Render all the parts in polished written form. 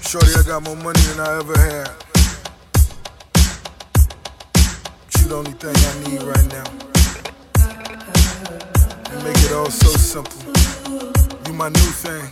Shorty, I got more money than I ever had. But you the only thing I need right now. You make it all so simple. You my new thing.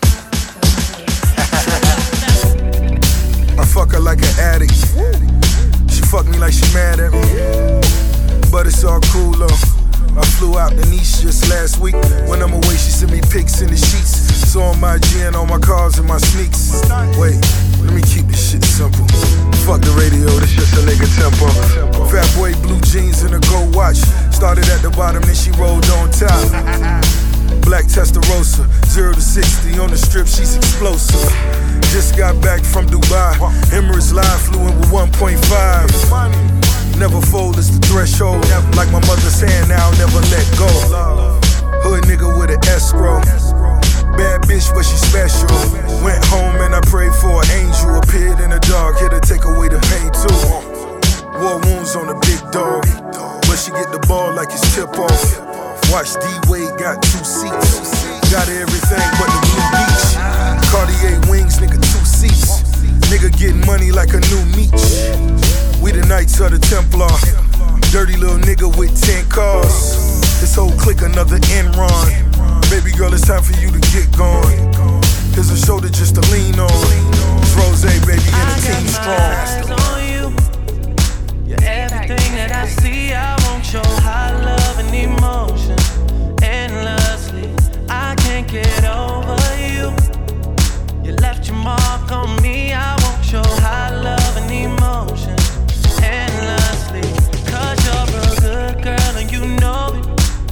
I fuck her like an addict. She fuck me like she mad at me. But it's all cool though. I flew out to Nice just last week. When I'm away, she sent me pics in the sheets. So on my gin, on my cars and my sneaks. Wait, let me keep this shit simple. Fuck the radio, this just a nigga tempo. Fat boy, blue jeans and a gold watch. Started at the bottom, then she rolled on top. Black Testarossa, 0 to 60 on the strip, she's explosive. Just got back from Dubai. Emirates Live flew in with 1.5. Never fold is the threshold. Like my mother's hand now, never let go. Hood nigga with an escrow. Bad bitch, but she special. Went home and I prayed for an angel. Appeared in the dark, here to take away the pain too. War wounds on a big dog, but she get the ball like it's tip-off. Watch D-Wade got 2 seats. Got everything but the blue beach. Cartier wings, nigga, 2 seats. Nigga getting money like a new Meech. We the Knights of the Templar. Dirty little nigga with 10 cars. This whole clique another Enron. Baby girl, it's time for you to get going. Here's a shoulder just to lean on. It's Rose, baby, and the team strong. Eyes on you. You're everything that I see. I want your high love and emotion endlessly. I can't get over you. You left your mark on me. I want your high love and emotion endlessly. 'Cause you're a good girl and you know it.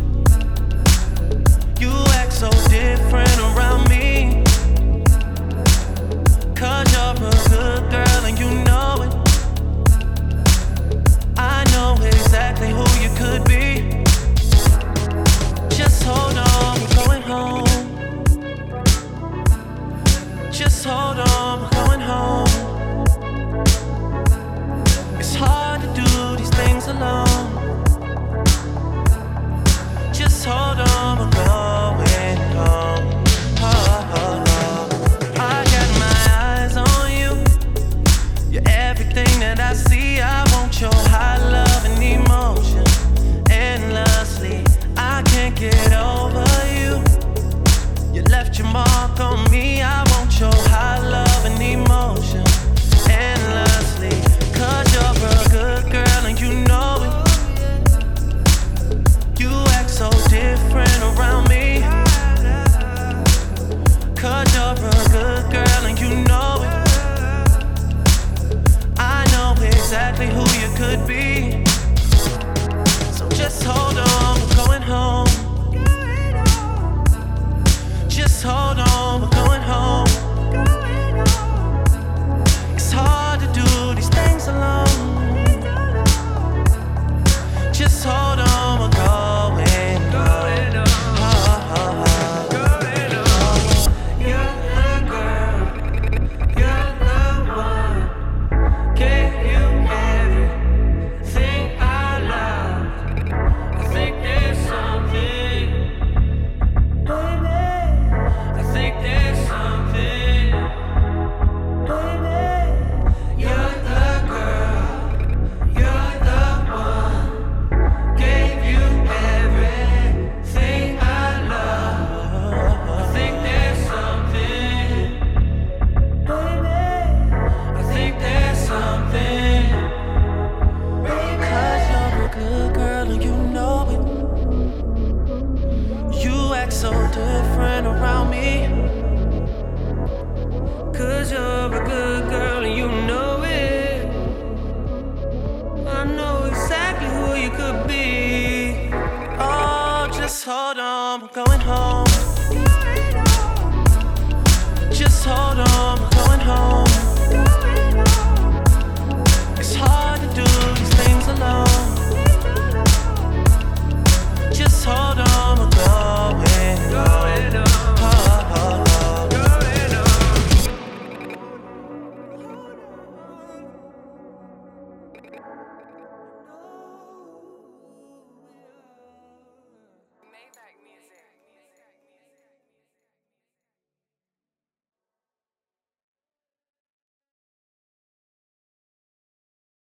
You act so different around me. 'Cause you're a good girl and you know it. I know exactly who you could be. Just hold on, we're going home. Just hold on, we're going home. It's hard to do these things alone. Just hold on, we're going home. Oh, oh, oh. I got my eyes on you. You're everything that I see. I want your high love and emotion endlessly. I can't get over you. You left your mark on me. I want your high love and emotion endlessly. 'Cause you're a good girl and you know it. You act so different around me. 'Cause you're a good girl and you know it. I know exactly who you could be.